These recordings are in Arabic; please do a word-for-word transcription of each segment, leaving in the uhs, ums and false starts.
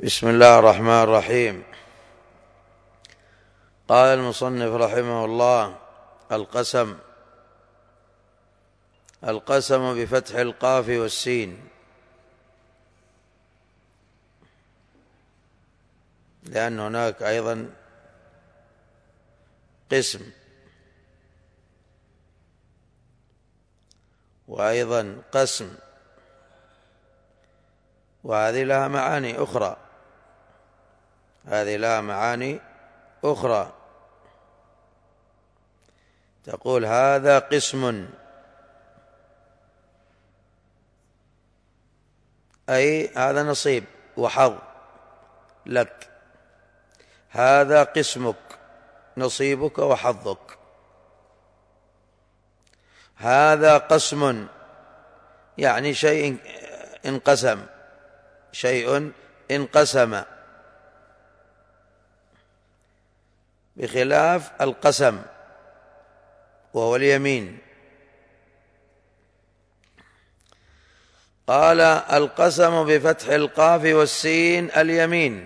بسم الله الرحمن الرحيم. قال المصنف رحمه الله: القسم. القسم بفتح القاف والسين، لأن هناك أيضا قسم وأيضا قسم، وهذه لها معاني أخرى هذه لها معاني أخرى تقول هذا قسم، أي هذا نصيب وحظ لك، هذا قسمك نصيبك وحظك. هذا قسم يعني شيء انقسم، شيء انقسم، بخلاف القسم وهو اليمين. قال: القسم بفتح القاف والسين اليمين،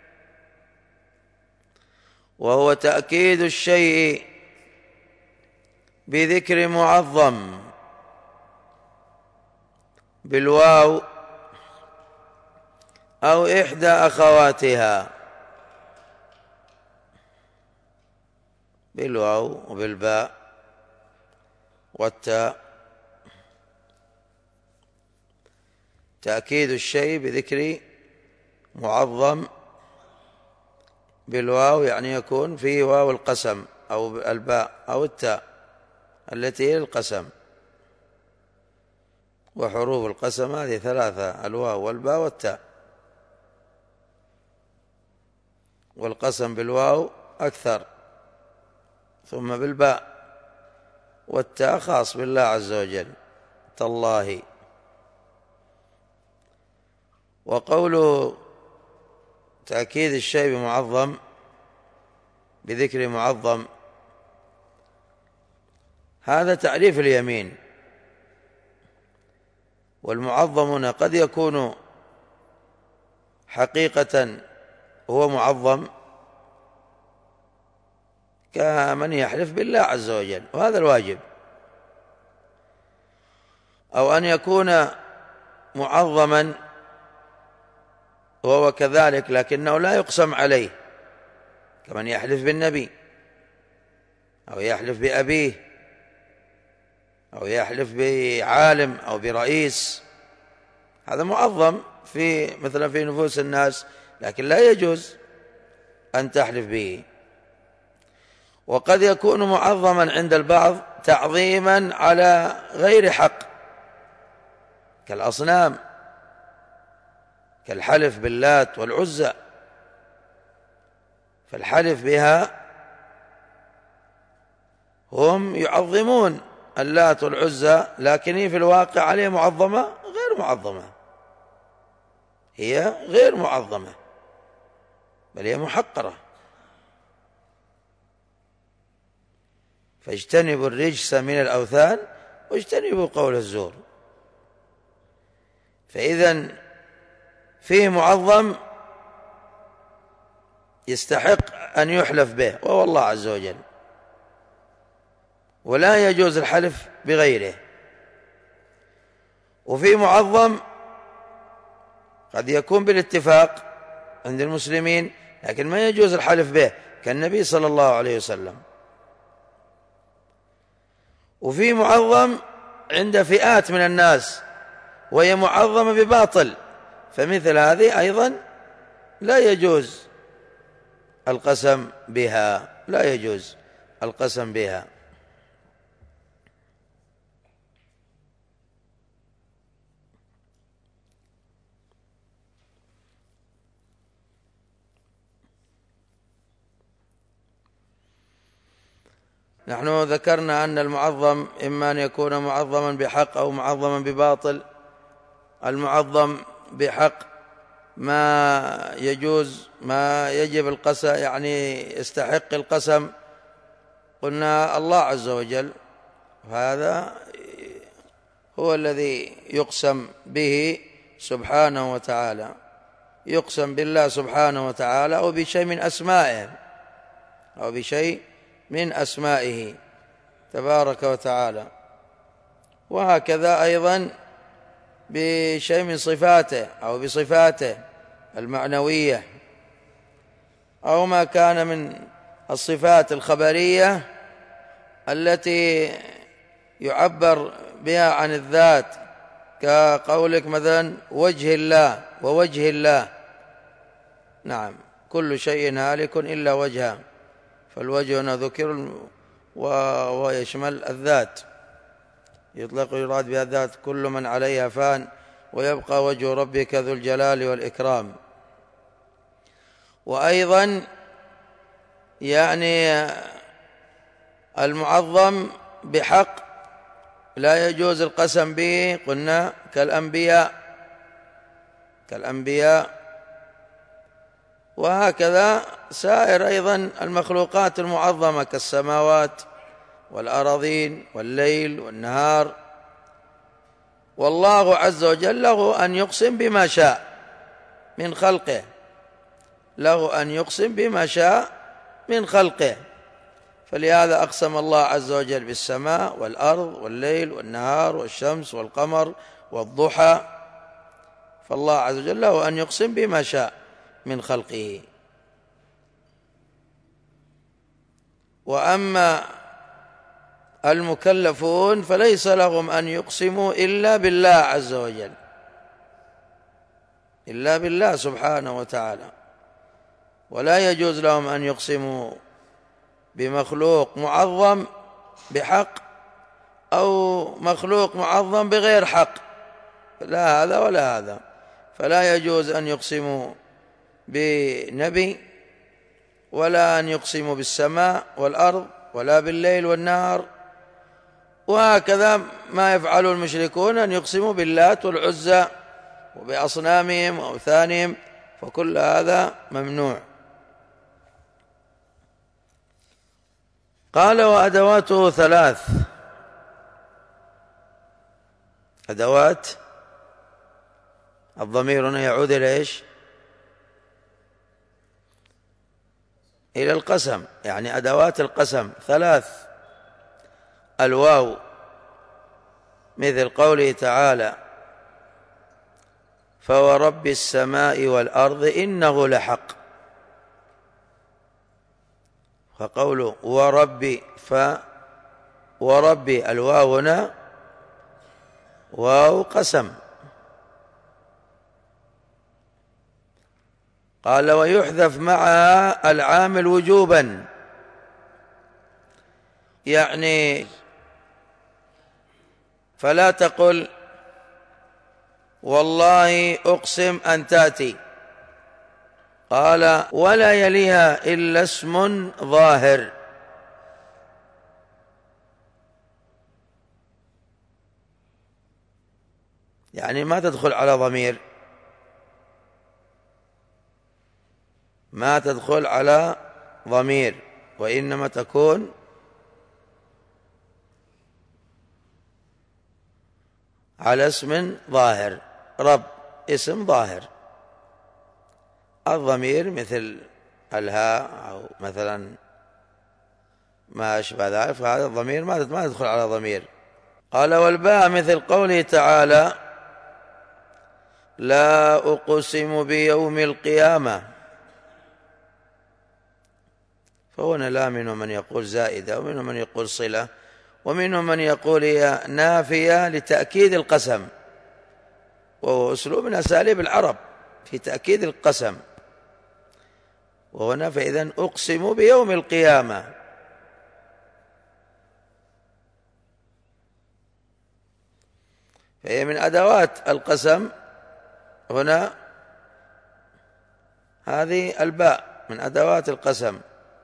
وهو تأكيد الشيء بذكر معظم بالواو أو إحدى أخواتها، بالواو وبالباء والتاء. تأكيد الشيء بذكر معظم بالواو يعني يكون فيه واو القسم أو الباء أو التاء التي هي القسم. وحروف القسم هذه ثلاثة: الواو والباء والتاء، والقسم بالواو أكثر، ثم بالباء، والتاء خاص بالله عز وجل، تالله. وقوله تأكيد الشيء بمعظم بذكر معظم، هذا تعريف اليمين. والمعظم هنا قد يكون حقيقة هو معظم كمن يحلف بالله عز وجل، وهذا الواجب، أو أن يكون معظما وهو كذلك لكنه لا يقسم عليه، كمن يحلف بالنبي أو يحلف بأبيه أو يحلف بعالم أو برئيس، هذا معظم في مثلا في نفوس الناس، لكن لا يجوز أن تحلف به. وقد يكون معظما عند البعض تعظيما على غير حق، كالأصنام، كالحلف باللات والعزى، فالحلف بها هم يعظمون اللات والعزى، لكن هي في الواقع عليه معظمة غير معظمة، هي غير معظمة بل هي محقرة. فاجتنبوا الرجس من الأوثان واجتنبوا قول الزور. فإذن فيه معظم يستحق أن يحلف به وهو الله عز وجل، ولا يجوز الحلف بغيره. وفي معظم قد يكون بالاتفاق عند المسلمين لكن ما يجوز الحلف به، كالنبي صلى الله عليه وسلم. وفي معظم عند فئات من الناس وهي معظمة بباطل، فمثل هذه أيضا لا يجوز القسم بها، لا يجوز القسم بها. نحن ذكرنا أن المعظم إما أن يكون معظما بحق أو معظما بباطل. المعظم بحق ما يجوز ما يجب القسم، يعني يستحق القسم، قلنا الله عز وجل، هذا هو الذي يقسم به سبحانه وتعالى. يقسم بالله سبحانه وتعالى أو بشيء من أسمائه أو بشيء من أسمائه تبارك وتعالى. وهكذا أيضا بشيء من صفاته أو بصفاته المعنوية أو ما كان من الصفات الخبرية التي يعبر بها عن الذات، كقولك مثلا وجه الله ووجه الله. نعم، كل شيء هالك إلا وجهه، فالوجه هنا ذكر ويشمل الذات، يطلق يراد بها الذات كل من عليها فان ويبقى وجه ربك ذو الجلال والإكرام. وأيضا يعني المعظم بحق لا يجوز القسم به، قلنا كالأنبياء كالأنبياء وهكذا سائر أيضا المخلوقات المعظمة كالسماوات والأراضين والليل والنهار. والله عز وجل له أن يقسم بما شاء من خلقه، له أن يقسم بما شاء من خلقه، فلهذا أقسم الله عز وجل بالسماء والأرض والليل والنهار والشمس والقمر والضحى، فالله عز وجل له أن يقسم بما شاء من خلقه. وأما المكلفون فليس لهم أن يقسموا إلا بالله عز وجل، إلا بالله سبحانه وتعالى، ولا يجوز لهم أن يقسموا بمخلوق معظم بحق أو مخلوق معظم بغير حق، لا هذا ولا هذا. فلا يجوز أن يقسموا بنبي ولا أن يقسموا بالسماء والأرض ولا بالليل والنهار. وهكذا ما يفعل المشركون أن يقسموا باللات والعزى وبأصنامهم وأوثانهم، فكل هذا ممنوع. قال وأدواته ثلاث، أدوات الضمير هنا يعود إلى إيش؟ إلى القسم، يعني أدوات القسم ثلاث. الواو مثل قوله تعالى فورب السماء والأرض إنه لحق، فقوله وربي ف وربي الواو هنا واو قسم. قال ويحذف معها العامل وجوبا، يعني فلا تقل والله أقسم أن تأتي، قال ولا يليها إلا اسم ظاهر. يعني ما تدخل على ضمير، ما تدخل على ضمير، وإنما تكون على اسم ظاهر. رب اسم ظاهر، الضمير مثل الهاء أو مثلا ما أشبه ذلك، فهذا الضمير ما تدخل على ضمير. قال والباء مثل قوله تعالى لا أقسم بيوم القيامة، فهنا لا، منهم من يقول زائدة ومنهم من يقول صلة ومنهم من يقول هي نافية لتأكيد القسم، وهو أسلوب من أساليب العرب في تأكيد القسم. وهنا فإذن أقسم بيوم القيامة، فهي من أدوات القسم. هنا هذه الباء من أدوات القسم.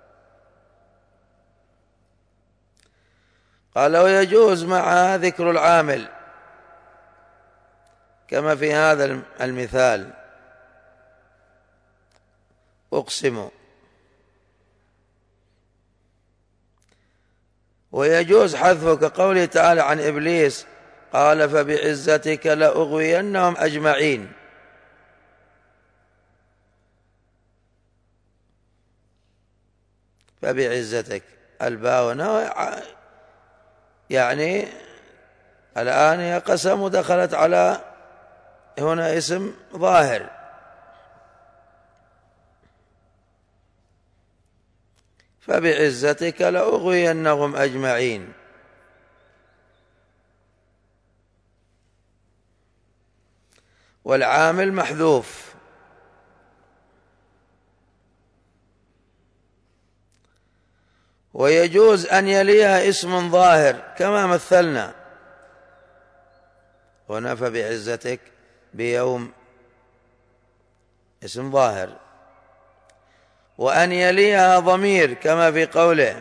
قال ويجوز معها ذكر العامل كما في هذا المثال أقسم، ويجوز حذفه كقوله تعالى عن إبليس قال فبعزتك لأغوينهم أجمعين، فبعزتك. الباء هنا يعني الآن هي قسم ودخلت على هنا اسم ظاهر. فبعزتك لأغوينهم أجمعين. والعامل محذوف، ويجوز أن يليها اسم ظاهر كما مثلنا هنا. فبعزتك بيوم اسم ظاهر، وأن يليها ضمير كما في قوله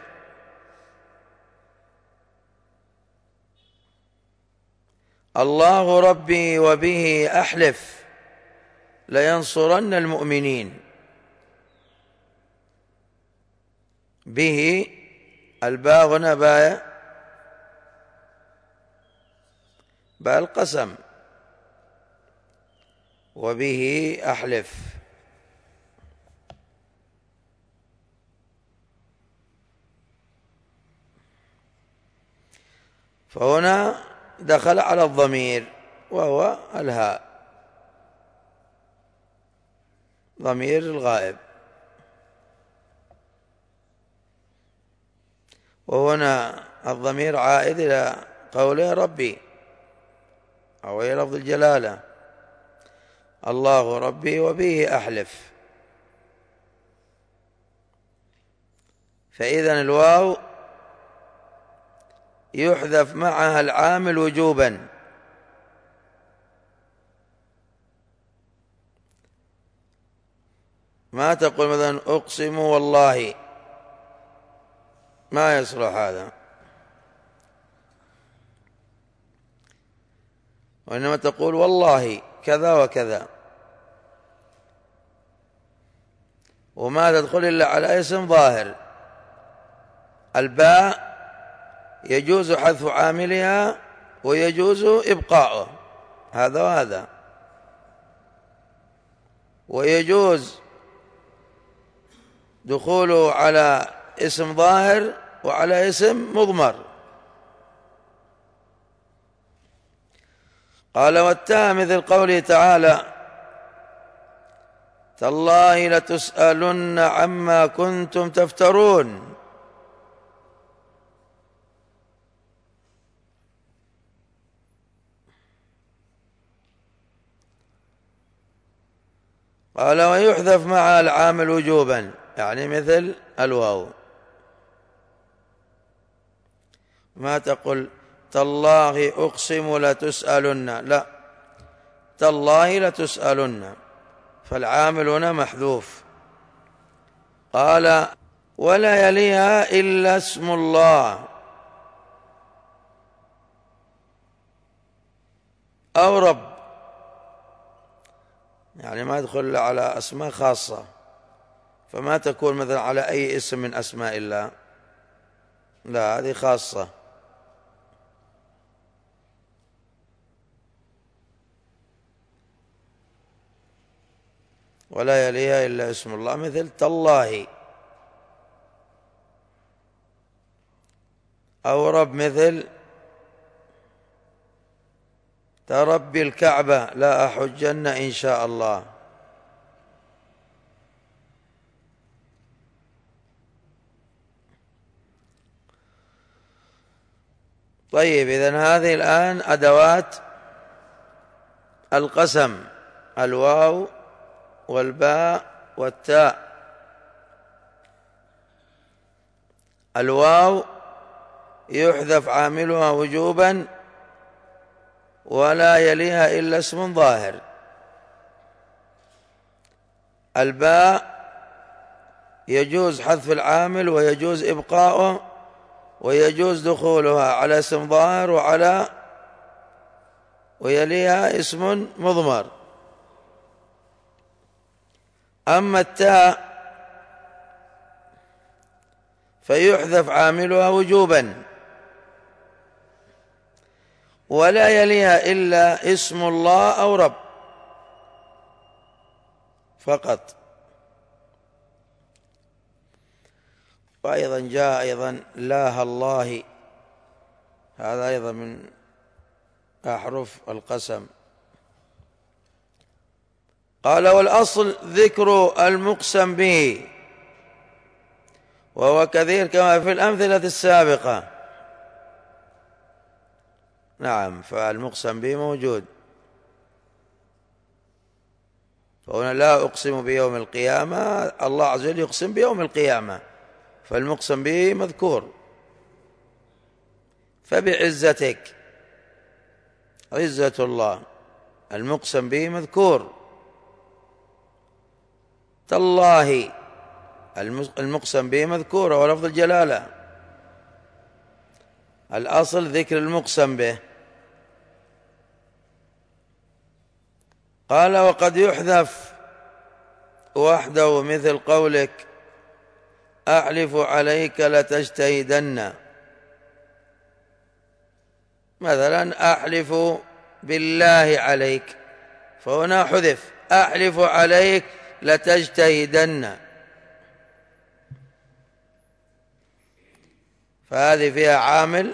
الله ربي وبه أحلف لينصرن المؤمنين. به الباء هنا باء باء القسم، وبه أحلف. فهنا دخل على الضمير وهو الهاء، ضمير الغائب. وهنا الضمير عائد إلى قوله ربي أو إلى لفظ الجلالة الله ربي وبه أحلف. فإذن الواو يحذف معها العامل وجوبا، ما تقول مثلا أقسم والله، ما يصلح هذا، وإنما تقول والله كذا وكذا، وما تدخل إلا على اسم ظاهر. الباء يجوز حذف عاملها ويجوز إبقاؤه، هذا وهذا، ويجوز دخوله على اسم ظاهر وعلى اسم مضمر. قال والتاء مثل قوله تعالى تالله لتسألن عما كنتم تفترون. قال ويحذف مع العامل وجوبا، يعني مثل الواو، ما تقول تالله أقسم لتسألن، لا، تالله لتسألن، فالعامل هنا محذوف. قال ولا يليها إلا اسم الله أو رب، يعني ما يدخل على أسماء خاصة، فما تكون مثلا على أي اسم من أسماء الله، لا، هذه خاصة. ولا يليها إلا اسم الله، مثل تالله، أو رب مثل تربي الكعبة لا أحجن إن شاء الله. طيب، إذن هذه الآن أدوات القسم، الواو والباء والتاء. الواو يحذف عاملها وجوبا ولا يليها إلا اسم ظاهر. الباء يجوز حذف العامل ويجوز إبقاؤه ويجوز دخولها على اسم ظاهر وعلى ويليها اسم مضمر. أما التاء فيحذف عاملها وجوبا ولا يليها إلا اسم الله أو رب فقط. وأيضا جاء أيضا لا الله، هذا أيضا من أحرف القسم. قال والأصل ذكر المقسم به، وهو كثير كما في الأمثلة السابقة. نعم، فالمقسم به موجود. فهنا لا أقسم بيوم القيامة، الله عز وجل يقسم بيوم القيامة، فالمقسم به مذكور. فبعزتك، عزة الله، المقسم به مذكور. تالله، المقسم به مذكور ولفظ الجلالة. الأصل ذكر المقسم به. قال وقد يحذف وحده مثل قولك أحلف عليك لتجتهدن، مثلا أحلف بالله عليك، فهنا حذف أحلف عليك لتجتهدن، فهذه فيها عامل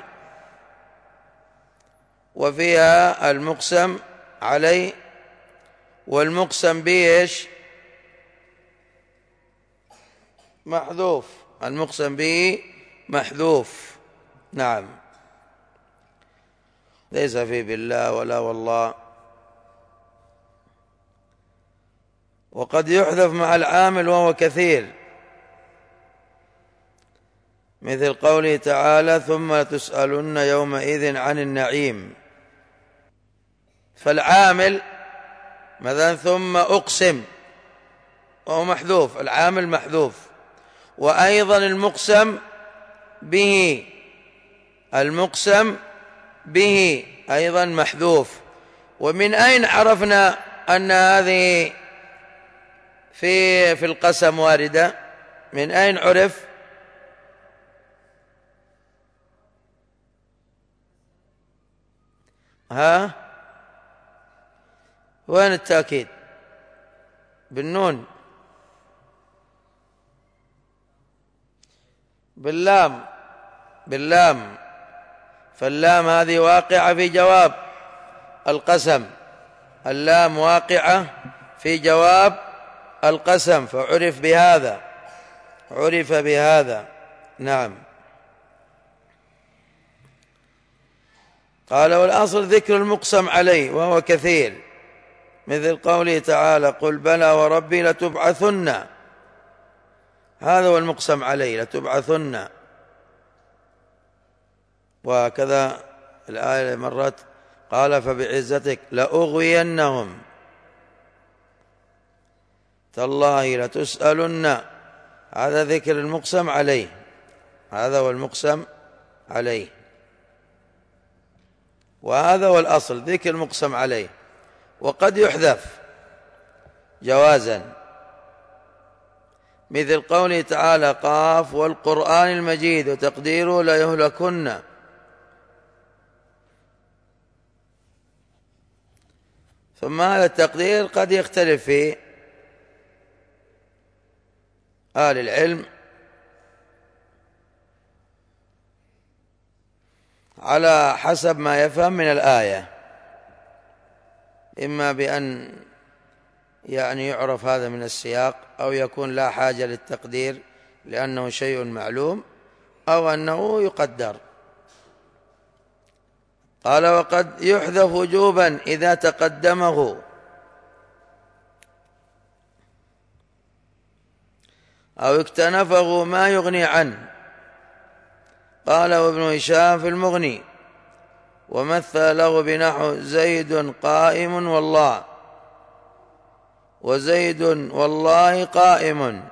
وفيها المقسم عليه، والمقسم به ايش؟ محذوف، المقسم به محذوف. نعم، ليس فيه بالله ولا والله. وقد يحذف مع العامل وهو كثير، مثل قوله تعالى ثم لتسألن يومئذ عن النعيم. فالعامل مثلا ثم أقسم وهو محذوف، العامل محذوف. وأيضا المقسم به، المقسم به أيضا محذوف. ومن أين عرفنا أن هذه في في القسم واردة؟ من أين عرف؟ ها؟ وين التأكيد؟ بالنون، باللام، باللام. فاللام هذه واقعة في جواب القسم، اللام واقعة في جواب القسم، فعرف بهذا، عرف بهذا. نعم. قال والأصل ذكر المقسم عليه وهو كثير، مثل قوله تعالى قل بلى وربي لتبعثن، هذا هو المقسم عليه، لتبعثن. وكذا الآية مرت قال فبعزتك لأغوينهم، تالله لتسألن، هذا ذكر المقسم عليه، هذا هو المقسم عليه. وهذا هو الأصل ذكر المقسم عليه. وقد يحذف جوازا، مثل قوله تعالى قاف والقرآن المجيد، وتقديره ليهلكن. ثم هذا التقدير قد يختلف في أهل العلم على حسب ما يفهم من الآية، إما بأن يعني يعرف هذا من السياق، أو يكون لا حاجة للتقدير لأنه شيء معلوم، أو أنه يقدر. قال وقد يحذف وجوبا إذا تقدمه، أو اكتنفه ما يغني عنه. قال وابن هشام في المغني ومثل له بنحو زيد قائم والله، وزيد والله قائم.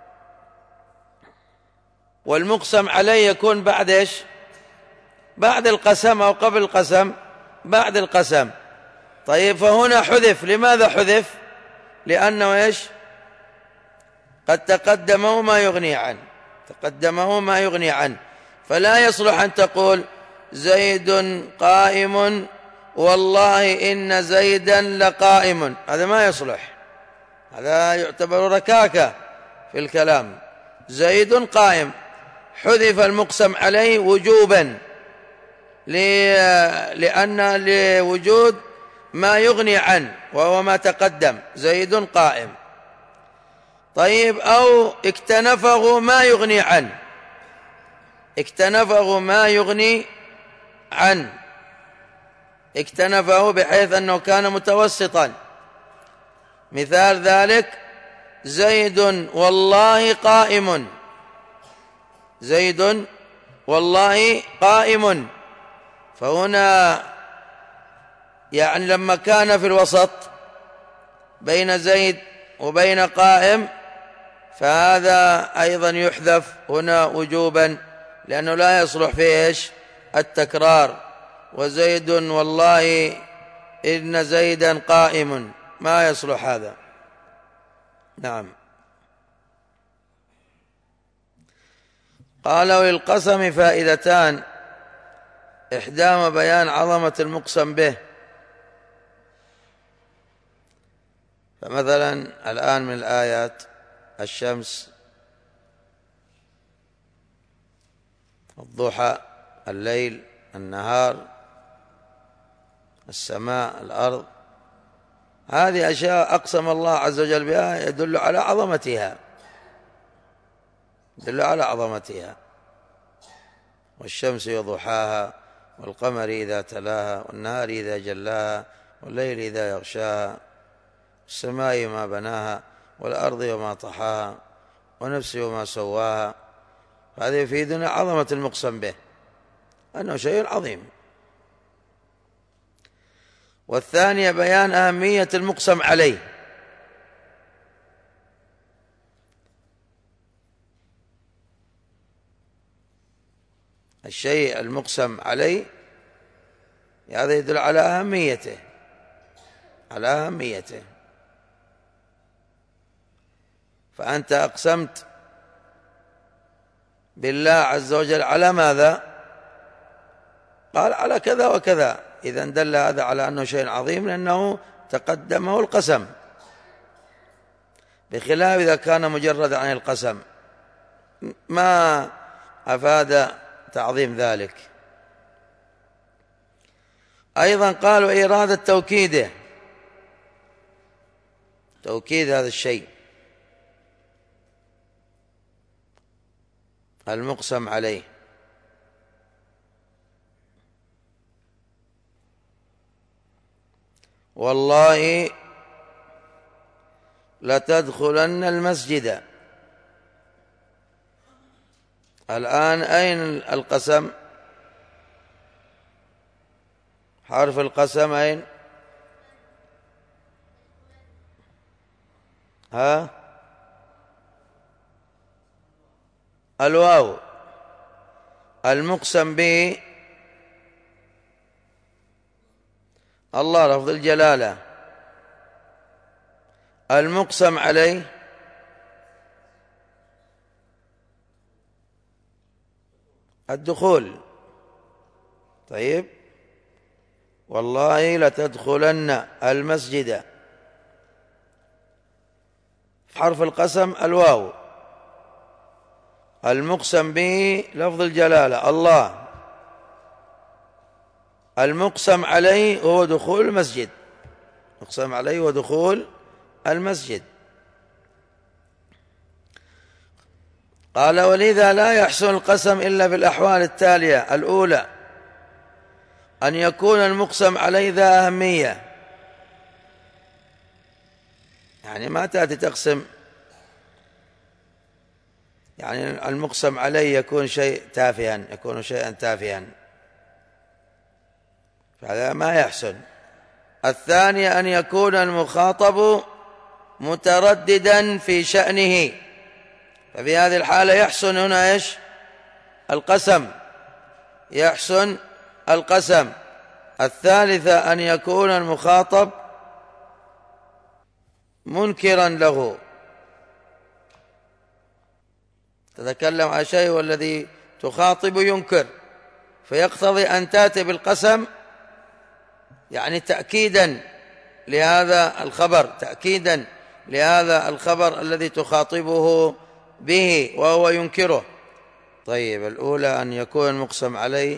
والمقسم عليه يكون بعد ايش؟ بعد القسم أو قبل القسم؟ بعد القسم. طيب فهنا حذف، لماذا حذف؟ لأنه ايش؟ قد تقدمه ما يغني عنه، تقدمه ما يغني عنه، فلا يصلح أن تقول زيد قائم والله إن زيدا لقائم، هذا ما يصلح، هذا يعتبر ركاكة في الكلام. زيد قائم، حذف المقسم عليه وجوبا لأن لوجود ما يغني عنه وهو ما تقدم زيد قائم. طيب أو اكتنفه ما يغني عنه، اكتنفه ما يغني عنه، اكتنفه بحيث أنه كان متوسطا. مثال ذلك زيد والله قائم، زيد والله قائم، فهنا يعني لما كان في الوسط بين زيد وبين قائم فهذا أيضا يحذف هنا وجوبا، لأنه لا يصلح فيه إيش؟ التكرار. وزيد والله إن زيدا قائم، ما يصلح هذا. نعم. قال وللقسم فائدتان، إحداهما بيان عظمة المقسم به. فمثلا الآن من الآيات الشمس، الضحى، الليل، النهار، السماء، الأرض، هذه أشياء أقسم الله عز وجل بها يدل على عظمتها، يدل على عظمتها. والشمس وضحاها، والقمر إذا تلاها، والنهار إذا جلاها، والليل إذا يغشاها، السماء وما بناها، والأرض وما طحاها، ونفس وما سواها. هذا يفيدنا عظمة المقسم به، أنه شيء عظيم. والثانية بيان أهمية المقسم عليه، الشيء المقسم عليه هذا يدل على أهميته، على أهميته. فأنت أقسمت بالله عز وجل على ماذا؟ قال على كذا وكذا، إذا دل هذا على أنه شيء عظيم لأنه تقدمه القسم، بخلاف إذا كان مجرد عن القسم ما أفاد تعظيم ذلك. أيضا قالوا إرادة توكيده، توكيد هذا الشيء المقسم عليه. والله لتدخلن المسجد، الآن أين القسم؟ حرف القسم أين؟ ها؟ الواو. المقسم به الله لفظ الجلالة، المقسم عليه الدخول. طيب، والله لتدخلن المسجد، حرف القسم الواو، المقسم به لفظ الجلالة الله، المقسم عليه هو دخول المسجد، مقسم عليه هو دخول المسجد. قال ولذا لا يحسن القسم إلا في الأحوال التالية: الأولى أن يكون المقسم عليه ذا أهمية، يعني ما تأتي تقسم يعني المقسم عليه يكون شيء تافها، يكون شيئا تافها، فهذا ما يحسن. الثانية أن يكون المخاطب مترددا في شأنه، ففي هذه الحالة يحسن هنا إيش؟ القسم، يحسن القسم. الثالثة أن يكون المخاطب منكرا له، تتكلم عن شيء والذي تخاطب ينكر، فيقتضي أن تأتي بالقسم يعني تأكيدا لهذا الخبر، تأكيدا لهذا الخبر الذي تخاطبه به وهو ينكره. طيب، الأولى أن يكون المقسم عليه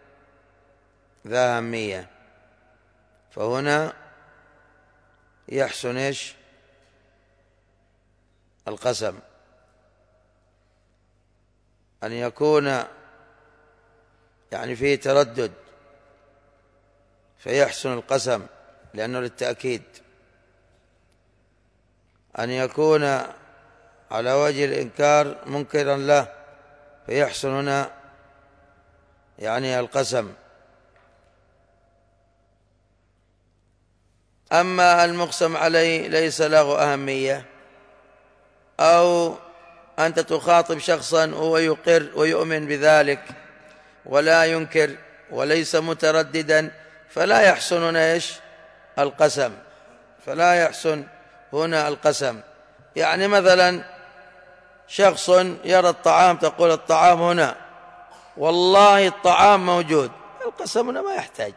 ذا أهمية، فهنا يحسن إيش؟ القسم. أن يكون يعني فيه تردد فيحسن القسم لأنه للتأكيد. أن يكون على وجه الإنكار منكرا له فيحسن هنا يعني القسم. أما المقسم عليه ليس له أهمية، أو أنت تخاطب شخصا وهو يقر ويؤمن بذلك ولا ينكر وليس مترددا، فلا يحسن هنا إيش؟ القسم. فلا يحسن هنا القسم. يعني مثلا شخص يرى الطعام، تقول الطعام هنا، والله الطعام موجود، القسم هنا ما يحتاج.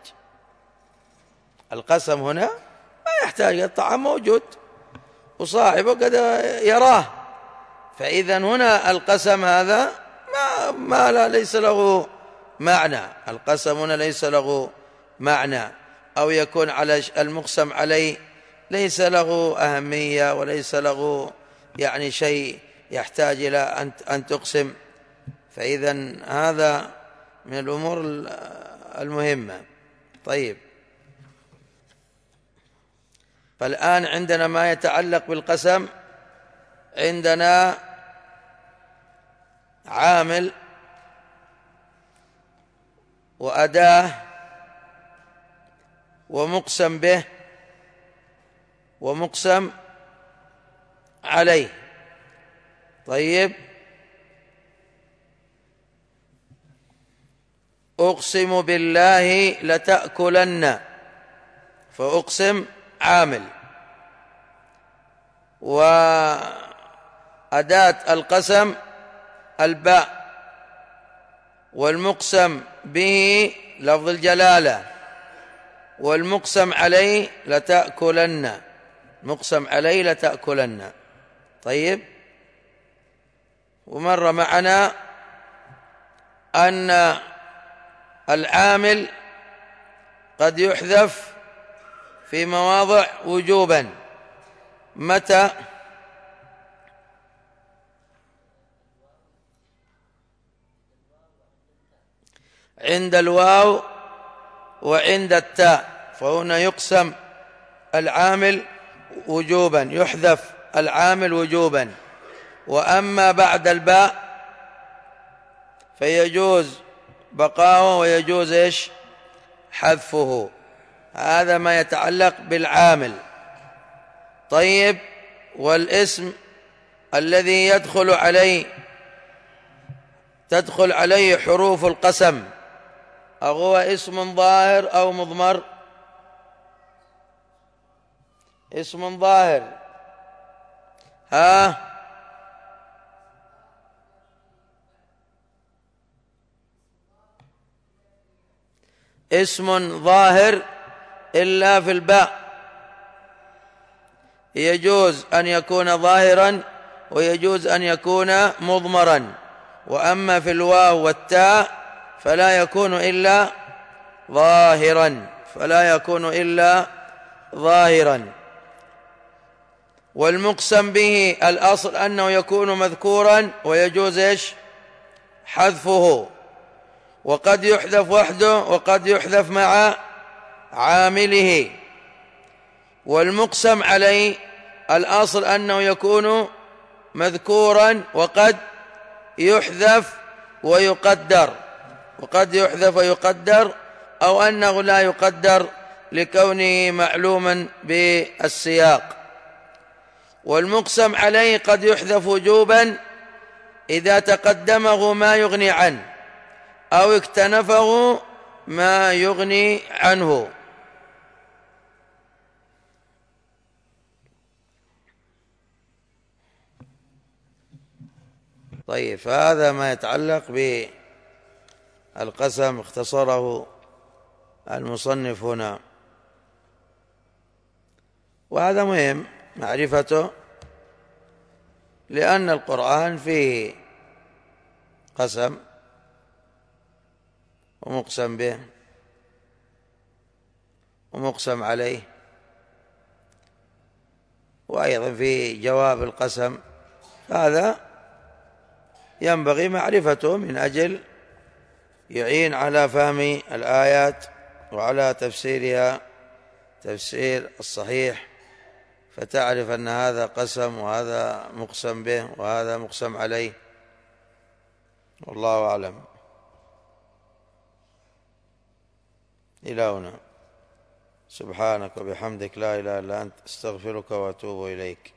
القسم هنا ما يحتاج، الطعام موجود وصاحبه قد يراه. فإذا هنا القسم هذا ما, ما لا ليس له معنى. القسم هنا ليس له معنى. أو يكون على المقسم عليه ليس له أهمية وليس له يعني شيء يحتاج إلى أن تقسم. فإذا هذا من الأمور المهمة. طيب، فالآن عندنا ما يتعلق بالقسم. عندنا عامل وأداة ومقسم به ومقسم عليه. طيب، أقسم بالله لتأكلن، فأقسم عامل، وأداة القسم الباء، والمقسم به لفظ الجلالة، والمقسم عليه لتأكلن، مقسم عليه لتأكلن. طيب، ومر معنا أن العامل قد يحذف في مواضع وجوبا. متى؟ عند الواو وعند التاء، فهنا يقسم العامل وجوبا، يحذف العامل وجوبا. وأما بعد الباء فيجوز بقاؤه ويجوز إيش؟ حذفه. هذا ما يتعلق بالعامل. طيب، والاسم الذي يدخل عليه تدخل عليه حروف القسم، أهو اسم ظاهر أو مضمر؟ اسم ظاهر. ها؟ اسم ظاهر إلا في الباء، يجوز أن يكون ظاهرا ويجوز أن يكون مضمرا. وأما في الواو والتاء فلا يكون إلا ظاهرا، فلا يكون إلا ظاهرا. والمقسم به الأصل أنه يكون مذكورا ويجوز إيش؟ حذفه. وقد يحذف وحده وقد يحذف مع عامله. والمقسم عليه الأصل أنه يكون مذكورا وقد يحذف ويقدر، وقد يحذف ويقدر، أو أنه لا يقدر لكونه معلوما بالسياق. والمقسم عليه قد يحذف وجوبا إذا تقدمه ما يغني عنه أو اكتنفه ما يغني عنه. طيب، فهذا ما يتعلق بالقسم، اختصره المصنف هنا، وهذا مهم معرفته، لأن القرآن فيه قسم ومقسم به ومقسم عليه. وأيضا في جواب القسم هذا ينبغي معرفته من أجل يعين على فهم الآيات وعلى تفسيرها تفسير الصحيح، فتعرف أن هذا قسم وهذا مقسم به وهذا مقسم عليه. والله أعلم. إلى هنا. سبحانك وبحمدك لا إله إلا أنت، استغفرك وأتوب إليك.